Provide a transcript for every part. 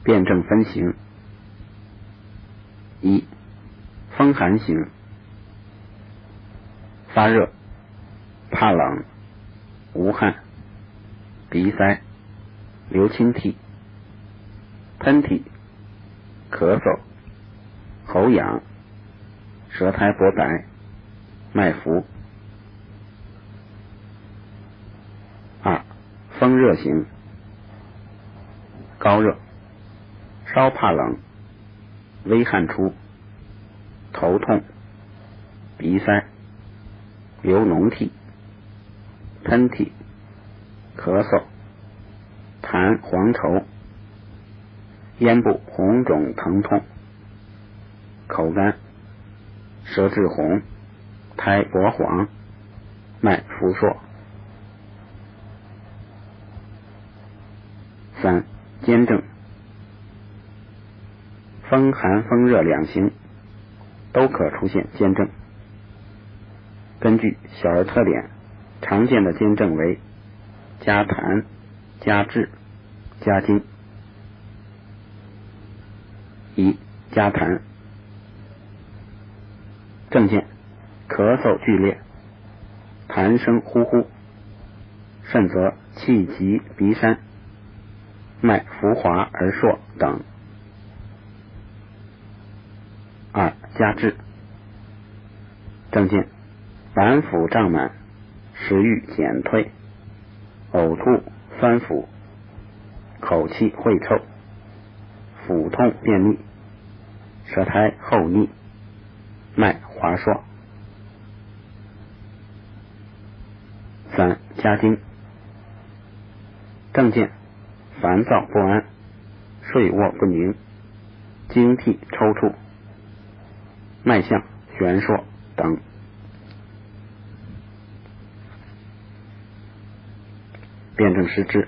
辩证分型。一、风寒型，发热、怕冷、无汗、鼻塞、流清涕、喷嚏、咳嗽、喉痒、舌苔薄白、脉浮。二、风热型，高热、稍怕冷、微汗出、头痛、鼻塞、流脓涕、喷嚏、咳嗽、痰黄稠、咽部红肿疼痛、口干、舌质红、苔薄黄、脉浮硕。三、兼症，风寒风热两型都可出现兼症。根据小儿特点，常见的兼症为加痰、加滞、加惊。一、加痰，症见咳嗽剧烈，痰声呼呼，甚则气急鼻山，脉浮滑而硕等。二、加滞，症见脘腹胀满，食欲减退，呕吐酸腐，口气秽臭，腹痛便秘，舌苔厚腻，脉滑硕。三、加惊，症见烦躁不安，睡卧不宁，惊涕抽搐，脉象悬硕等。辩证施治。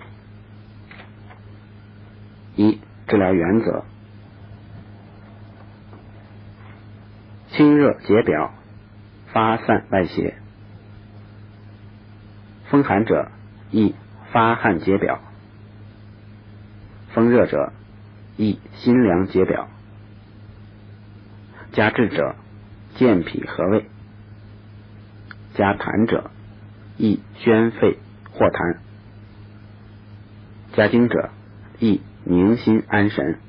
一、治疗原则。清热解表，发散外邪。风寒者宜发汗解表，风热者宜辛凉解表，加滞者健脾和胃，加痰者宜宣肺和痰，加惊者宜宁心安神。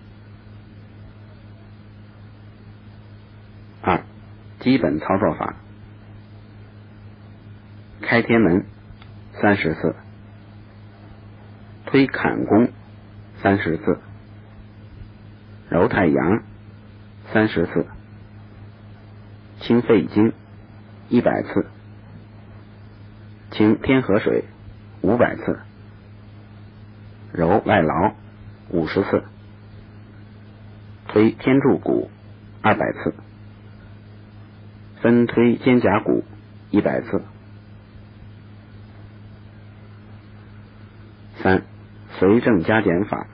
二、基本操作法。开天门30次，推坎宫30次，揉太阳30次，清肺经100次，清天河水500次，揉外劳50次，推天柱骨200次，分推肩胛骨100次。三、随症加减法。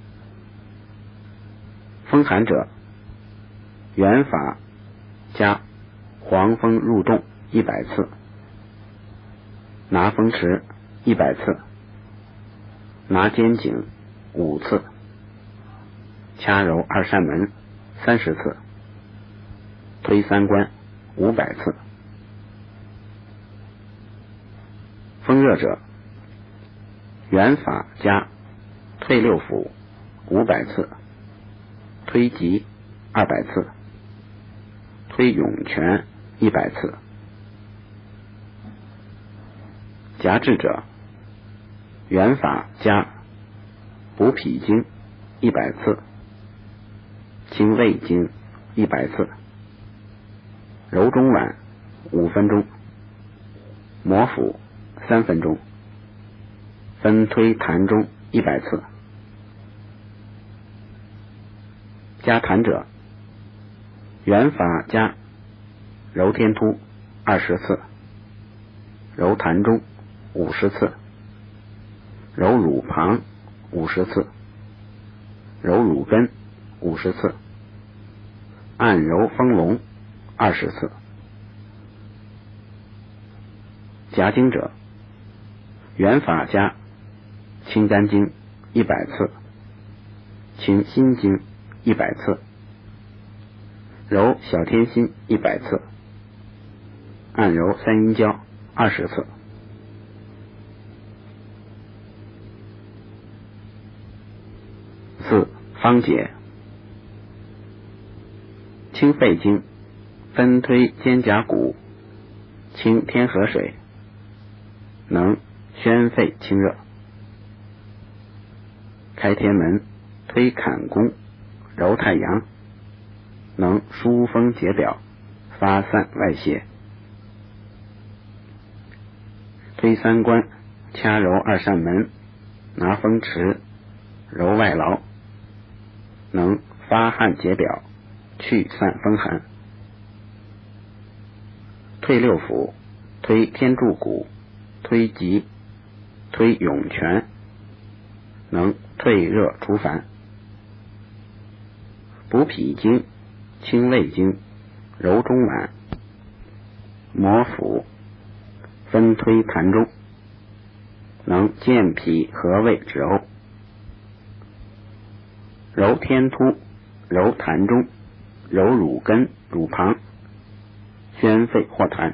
风寒者，原法加黄风入洞100次，拿风池100次，拿肩颈5次，掐揉二扇门30次，推三关500次。风热者，原法加退六腑500次，推脊200次，推涌泉100次。加滞者，原法加补脾经100次，清胃经100次，揉中脘5分钟，摩腹3分钟，分推痰中100次。加痰者，原法加揉天突20次，揉痰中50次，揉乳旁50次，揉乳根50次，按揉丰隆20次。加惊者，原法加清肝经100次， 清心经100次，揉小天心100次，按揉三阴交20次。4. 方解。清肺经，分推肩胛骨，清天河水，能宣肺清热。开天门，推坎宫，揉太阳，能疏风解表，发散外邪。推三关，掐揉二扇门，拿风池，揉外劳，能发汗解表，去散风寒。推六腑，推天柱骨，推脊，推涌泉，能退热除烦。补脾经，清胃经，揉中脘，摩腹，分推膻中，能健脾和胃止呕。揉天突，揉膻中，揉乳根、乳旁，宣肺化痰。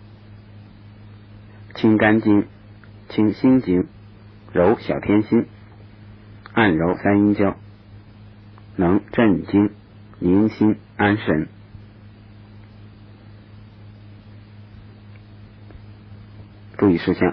清肝经，清心经，揉小天心，按揉三阴交，能镇惊、宁心、安神。注意事项：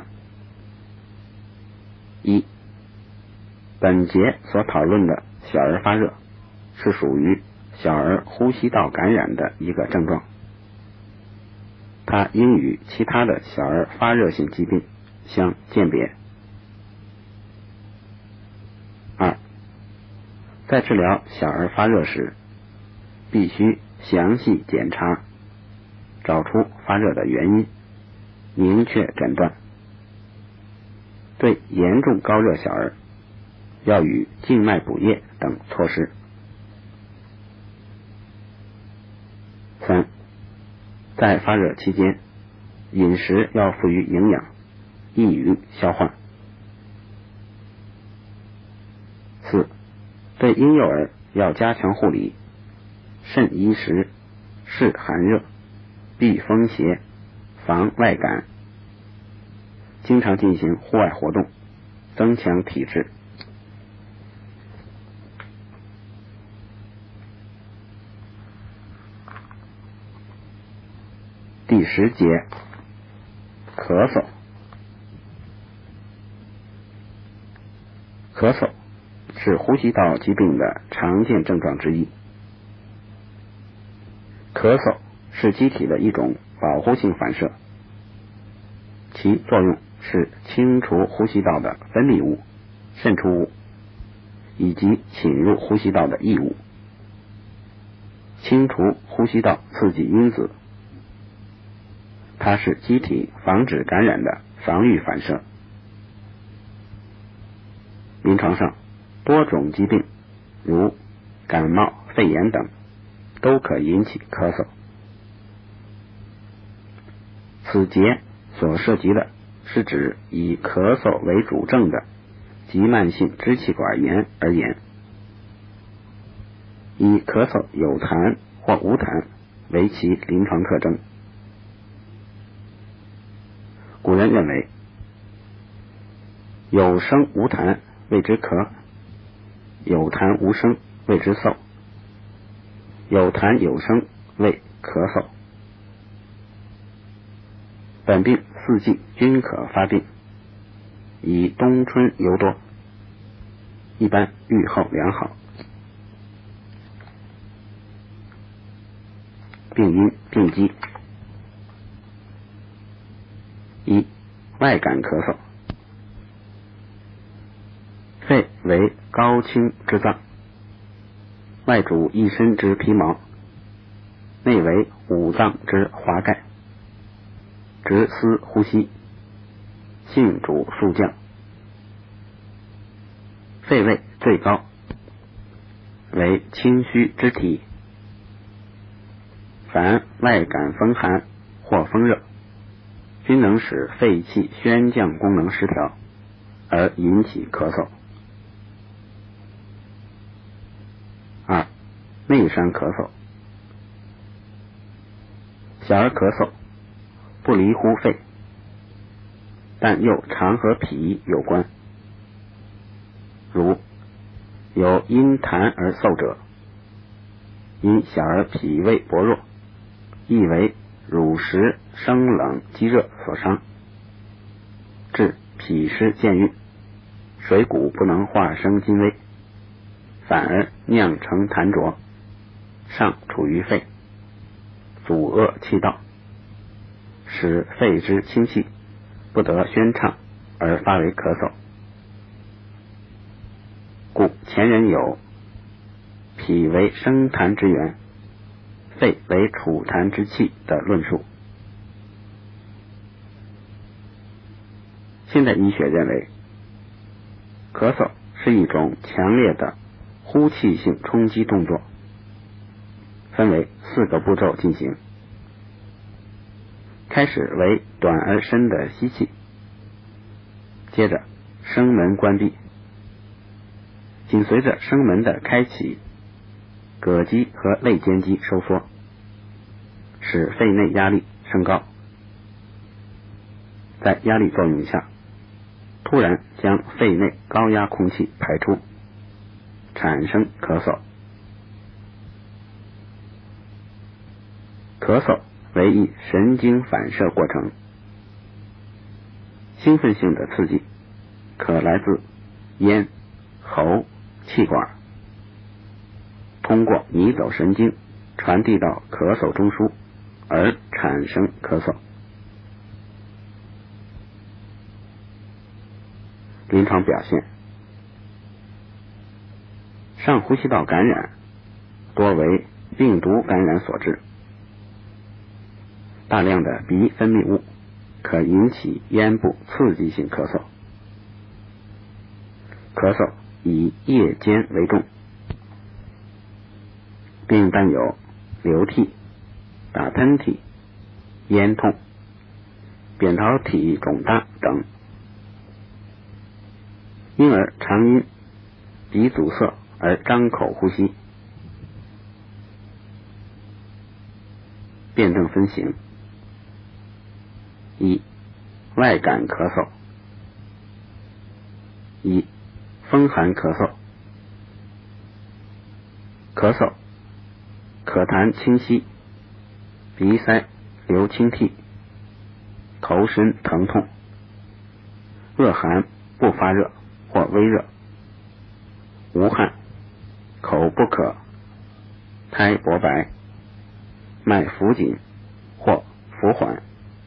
一、本节所讨论的小儿发热是属于小儿呼吸道感染的一个症状，它应与其他的小儿发热性疾病相鉴别。2. 在治疗小儿发热时，必须详细检查，找出发热的原因，明确诊断。对严重高热小儿，要与静脉补液等措施。3. 在发热期间，饮食要富于营养，易于消化。4. 对婴幼儿要加强护理，慎衣食，适寒热，避风邪，防外感，经常进行户外活动，增强体质。第10节，咳嗽。咳嗽是呼吸道疾病的常见症状之一。咳嗽是机体的一种保护性反射，其作用是清除呼吸道的分泌物、渗出物以及侵入呼吸道的异物，清除呼吸道刺激因子。它是机体防止感染的防御反射。临床上，多种疾病如感冒、肺炎等都可引起咳嗽。此节所涉及的是指以咳嗽为主症的急慢性支气管炎而言，以咳嗽有痰或无痰为其临床特征。古人认为，有声无痰谓之咳，有痰无声谓之嗽，有痰有声谓咳嗽。本病四季均可发病，以冬春尤多，一般愈后良好。病因病机。1. 外感咳嗽。肺为高清之脏，外主一身之皮毛，内为五脏之华盖，直司呼吸，性主肃降。肺位最高，为清虚之体，凡外感风寒或风热，均能使肺气宣降功能失调，而引起咳嗽。 内伤咳嗽。小儿咳嗽不离乎肺，但又常和脾有关，如有因痰而嗽者，因小儿脾胃薄弱，亦为乳食生冷积热所伤，致脾湿健运，水谷不能化生津微，反而酿成痰浊，上处于肺，阻遏气道，使肺之清气不得宣畅，而发为咳嗽。故前人有脾为生痰之源，肺为储痰之器的论述。现代医学认为，咳嗽是一种强烈的呼气性冲击动作，分为4个步骤进行。开始为短而深的吸气，接着声门关闭，紧随着声门的开启，膈肌和肋间肌收缩，使肺内压力升高，在压力作用下，突然将肺内高压空气排出，产生咳嗽。咳嗽为一神经反射过程，兴奋性的刺激可来自咽、喉、气管，通过迷走神经传递到咳嗽中枢，而产生咳嗽。临床表现，上呼吸道感染多为病毒感染所致，大量的鼻分泌物可引起咽部刺激性咳嗽，咳嗽以夜间为重，并伴有流涕、打喷嚏、咽痛、扁桃体肿大等，因而常因鼻阻塞而张口呼吸。辨证分型：一、外感咳嗽；一、风寒咳嗽。咳嗽可痰清晰，鼻塞流清涕，头身疼痛，恶寒不发热或微热，无汗，口不渴，苔薄白，脉浮紧或浮缓。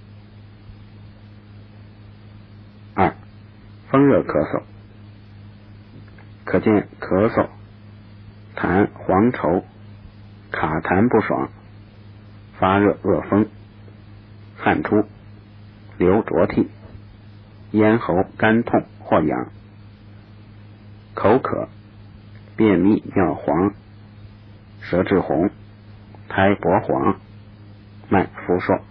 二、风热咳嗽，可见咳嗽痰黄稠，卡痰不爽，发热恶风，汗出，流浊涕，咽喉干痛或痒，口渴，便秘尿黄，舌质红，苔薄黄，脉浮硕。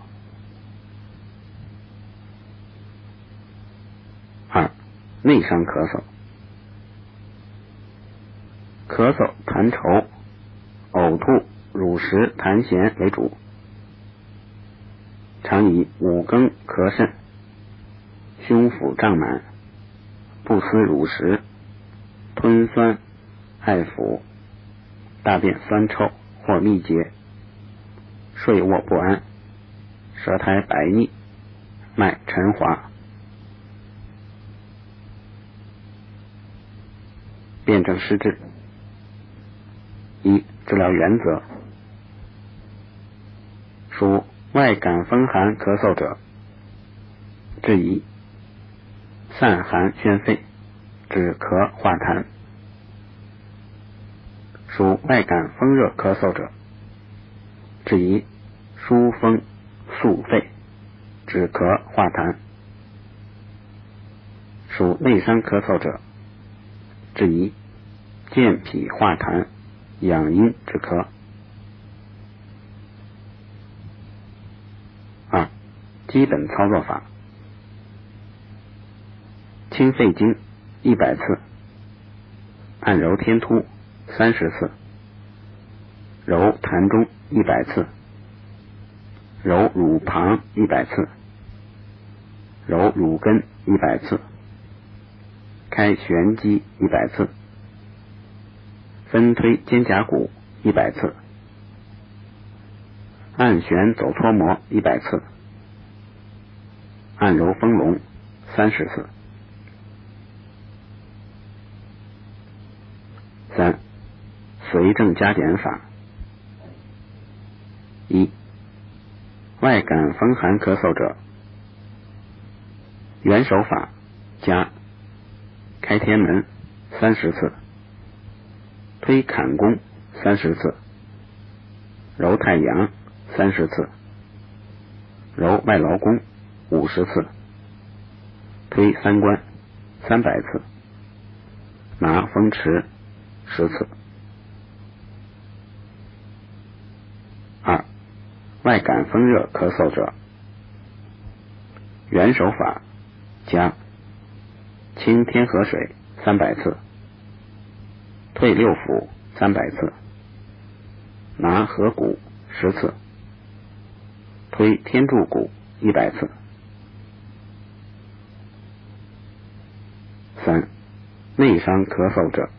二、内伤咳嗽，咳嗽痰稠，呕吐、乳食痰涎为主，常以五更咳甚，胸腹胀满，不思乳食，吞酸爱腐，大便酸臭或秘结，睡卧不安，舌苔白腻，脉沉滑。辨证施治：一、治疗原则。属外感风寒咳嗽者，治宜散寒宣肺，止咳化痰；属外感风热咳嗽者，治宜疏风肃肺，止咳化痰；属内伤咳嗽者，治宜健脾化痰，养阴止咳。二、基本操作法：清肺经100次，按揉天突30次， 揉痰中100次，揉乳旁100次，揉乳根100次，开旋肌100次，分推肩胛骨100次，按旋走脱膜100次，按揉丰隆30次。3. 随症加减法。1. 外感风寒咳嗽者，原手法加开天门30次，推坎宫30次，揉太阳30次，揉外劳宫50次，推三关300次，拿风池10次。2. 外感风热咳嗽者，原手法加清天河水300次，退六腑300次，拿合谷10次，推天柱骨100次。3. 内伤咳嗽者，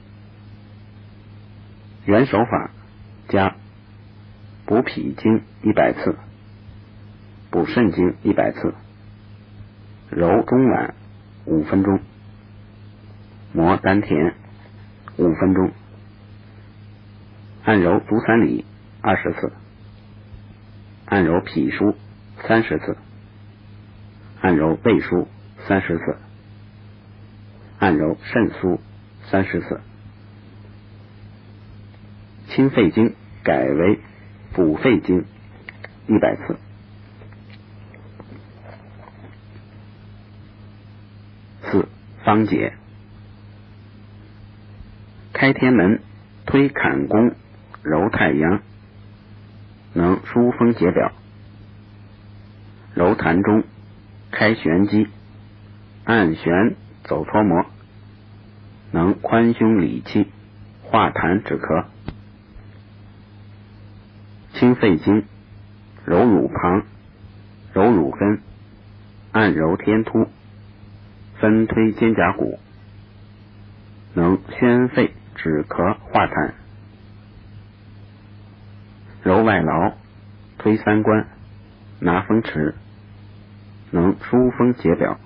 原手法加补脾经100次，补肾经100次，揉中脘5分钟，摩丹田5分钟，按揉足三里20次，按揉脾腧30次，按揉胃腧30次，按揉肾腧30次。清肺经改为补肺经100次。4. 方解。开天门，推坎宫，揉太阳，能疏风解表；揉痰中，开旋肌，按旋走脱膜，能宽胸理气，化痰止咳。清肺经，揉乳旁，揉乳根，按揉天突，分推肩胛骨，能宣肺止咳化痰。揉外劳，推三关，拿风池，能疏风解表。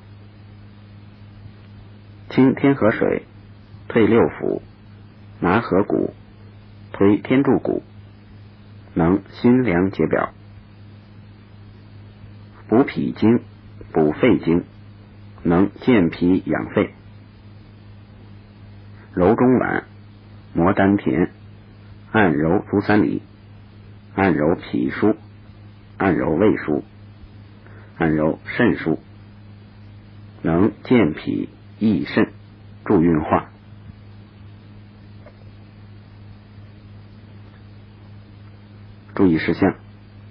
清天河水，退六腑，拿合谷，推天柱骨，能辛凉解表。补脾经，补肺经，能健脾养肺。揉中脘，摩丹田，按揉足三里，按揉脾腧，按揉胃腧，按揉肾腧，能健脾益肾，助运化。注意事项：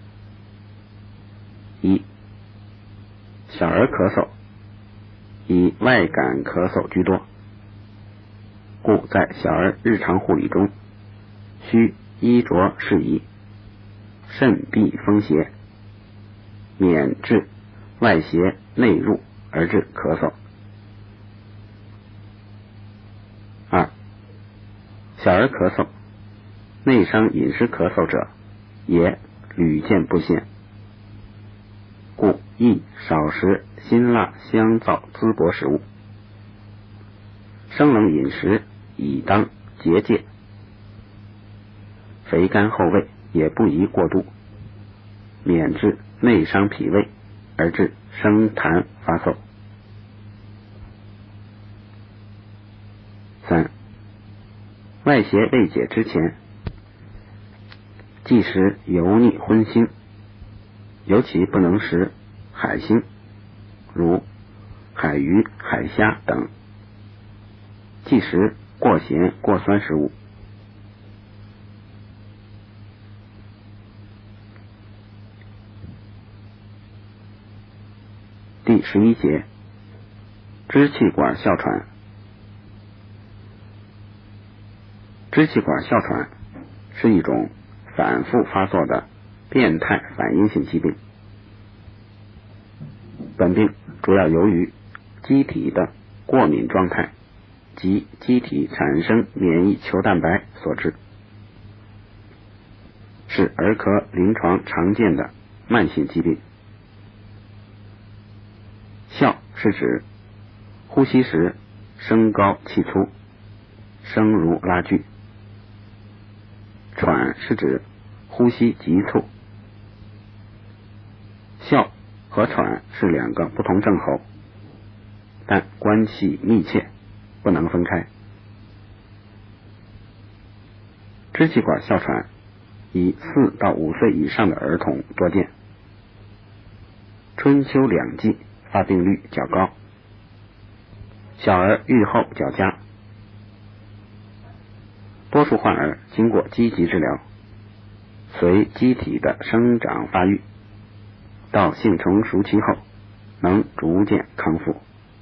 1. 小儿咳嗽以外感咳嗽居多，故在小儿日常护理中需衣着适宜，慎避风邪，免致外邪内入而致咳嗽。 2. 小儿咳嗽，内伤饮食咳嗽者也屡见不鲜，故宜少食辛辣香燥滋补食物，生冷饮食以当节戒，肥甘厚味也不宜过度，免致内伤脾胃而致生痰发嗽。 3. 外邪未解之前，忌食油腻荤腥，尤其不能食海腥，如海鱼、海虾等；忌食过咸过酸食物。第11节，支气管哮喘。支气管哮喘是一种反复发作的变态反应性疾病。本病主要由于机体的过敏状态及机体产生免疫球蛋白所致，是儿科临床常见的慢性疾病。哮是指呼吸时声高气粗，声如拉锯。喘是指呼吸急促。哮和喘是两个不同症候，但关系密切，不能分开。支气管哮喘以4到5岁以上的儿童多见，春秋两季发病率较高，小儿愈后较佳。多数患儿经过积极治疗，随机体的生长发育，到性成熟期后能逐渐康复。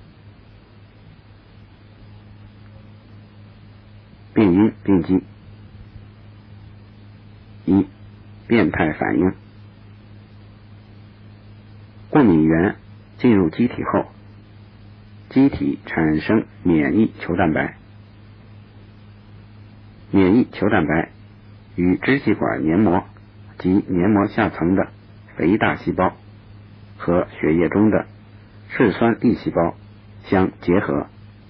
病因病机：一、变态反应。过敏原进入机体后，机体产生免疫球蛋白。免疫球蛋白与支气管黏膜及黏膜下层的肥大细胞和血液中的嗜酸粒细胞相结合。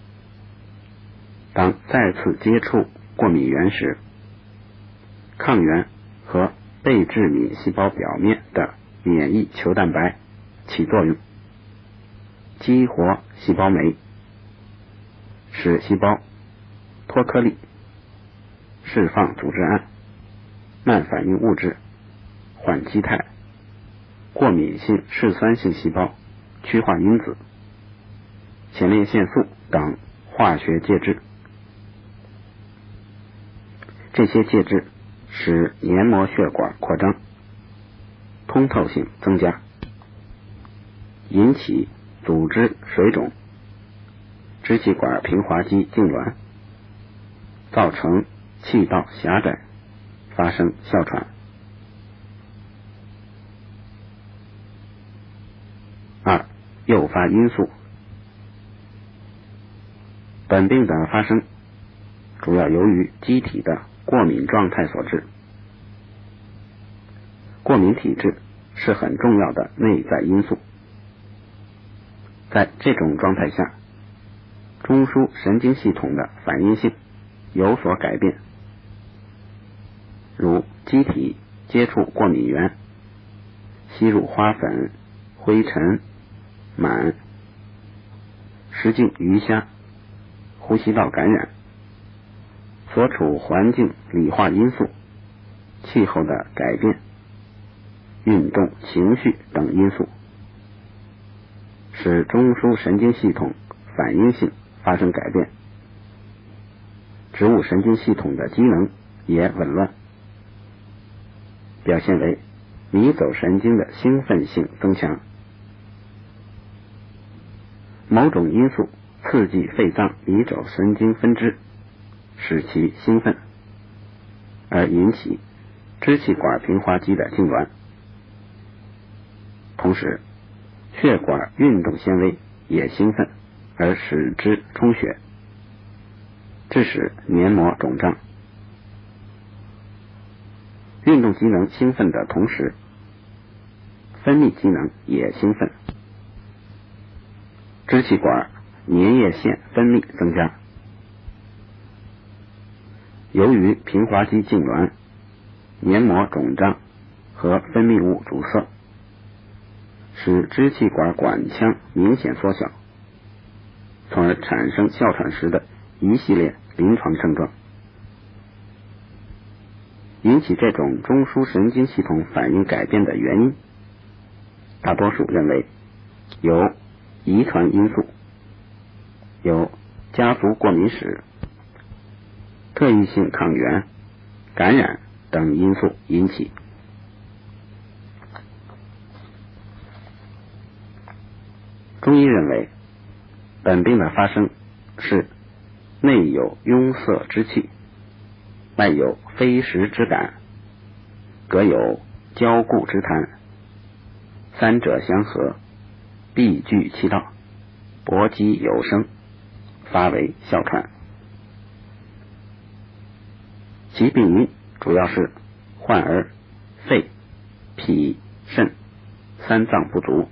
当再次接触过敏原时，抗原和被致敏细胞表面的免疫球蛋白起作用，激活细胞酶，使细胞脱颗粒，释放组织胺、慢反应物质、缓激肽、过敏性嗜酸性细胞趋化因子、前列腺素等化学介质。这些介质使黏膜血管扩张，通透性增加，引起组织水肿、支气管平滑肌痉挛，造成气道狭窄，发生哮喘。二、诱发因素。本病的发生主要由于机体的过敏状态所致。过敏体质是很重要的内在因素。在这种状态下，中枢神经系统的反应性有所改变，如机体接触过敏原，吸入花粉、灰尘、螨、食进鱼虾，呼吸道感染，所处环境理化因素、气候的改变、运动、情绪等因素，使中枢神经系统反应性发生改变，植物神经系统的机能也紊乱，表现为迷走神经的兴奋性增强。某种因素刺激肺脏迷走神经分支，使其兴奋，而引起支气管平滑肌的痉挛。同时，血管运动纤维也兴奋，而使之充血，致使黏膜肿胀。运动机能兴奋的同时，分泌机能也兴奋，支气管粘液腺分泌增加。由于平滑肌痉挛、黏膜肿胀和分泌物阻塞，使支气管管腔明显缩小，从而产生哮喘时的一系列临床症状。引起这种中枢神经系统反应改变的原因，大多数认为有遗传因素，有家族过敏史、特异性抗原、感染等因素引起。中医认为，本病的发生是内有壅塞之气，外有非时之感， 各有交固之痰，三者相合，必具气道，搏击有声，发为哮喘。其病因主要是患儿肺、脾、肾三脏不足，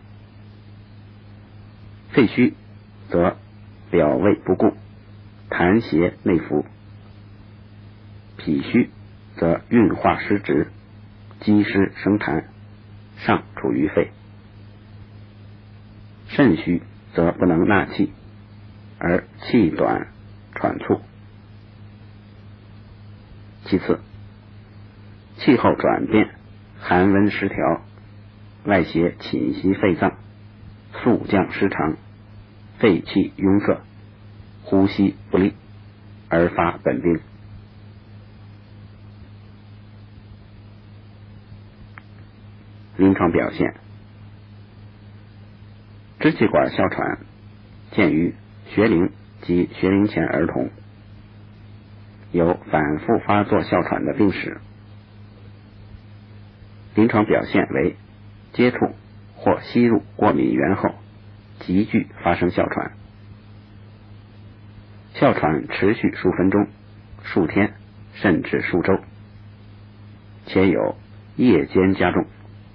肺虚则表胃不顾，痰邪内服；脾虚则运化失职，积湿生痰，上处于肺；肾虚则不能纳气，而气短喘促。其次，气候转变，寒温失调，外邪侵袭肺脏，速降失常，肺气壅塞，呼吸不利，而发本病。临床表现，支气管哮喘见于学龄及学龄前儿童，有反复发作哮喘的病史。临床表现为接触或吸入过敏源后急剧发生哮喘，哮喘持续数分钟、数天甚至数周，且有夜间加重。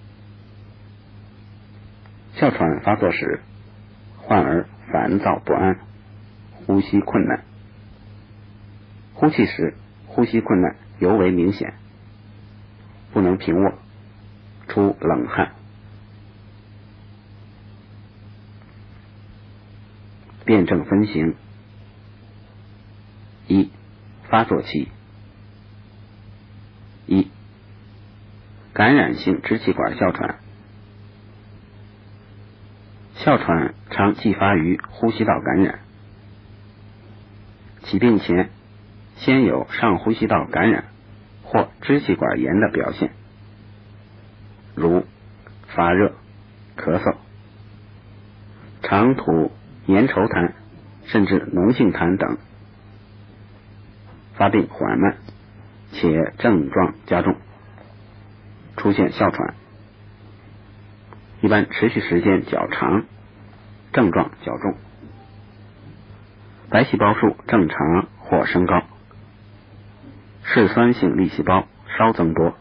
哮喘发作时，患儿烦躁不安，呼吸困难，呼气时呼吸困难尤为明显，不能平卧，出冷汗。辨证分型：一、发作期。一、感染性支气管哮喘。哮喘常继发于呼吸道感染，起病前先有上呼吸道感染或支气管炎的表现，如发热、咳嗽，常吐粘稠痰甚至脓性痰等，发病缓慢且症状加重，出现哮喘，一般持续时间较长，症状较重，白细胞数正常或升高，嗜酸性粒细胞稍增多，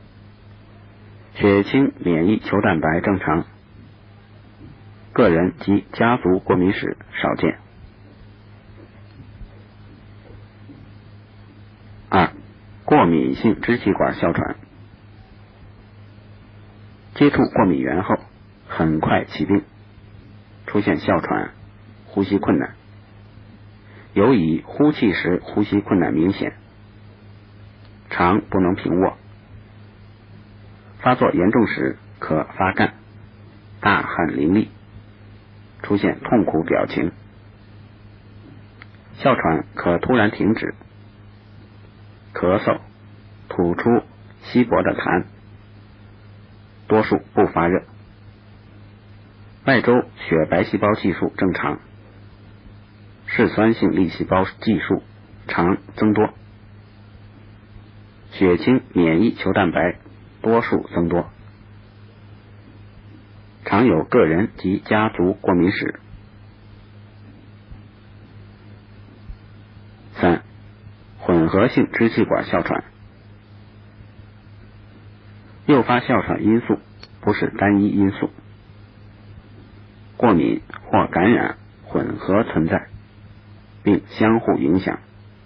血清免疫球蛋白正常，个人及家族过敏史少见。二、过敏性支气管哮喘。接触过敏源后很快起病，出现哮喘、呼吸困难，尤以呼气时呼吸困难明显，常不能平卧，发作严重时可发干、大汗淋漓，出现痛苦表情，哮喘可突然停止，咳嗽，吐出稀薄的痰，多数不发热，外周血白细胞计数正常，嗜酸性粒细胞计数常增多，血清免疫球蛋白多数增多，常有个人及家族过敏史。三、混合性支气管哮喘。诱发哮喘因素不是单一因素，过敏或感染混合存在，并相互影响。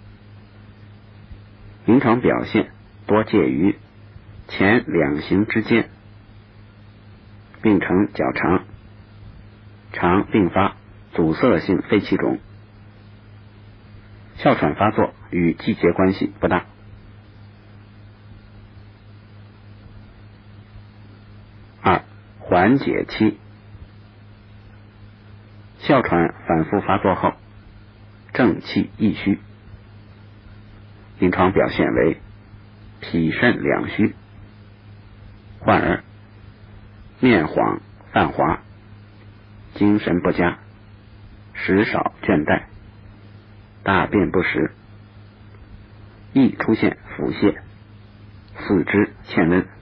临床表现多介于前两型之间，病程较长，常并发阻塞性肺气肿。哮喘发作与季节关系不大。二、缓解期。哮喘反复发作后，正气易虚，临床表现为脾肾两虚，患儿面黄泛滑，精神不佳，食少倦怠，大便不时，易出现腹泻，四肢欠温。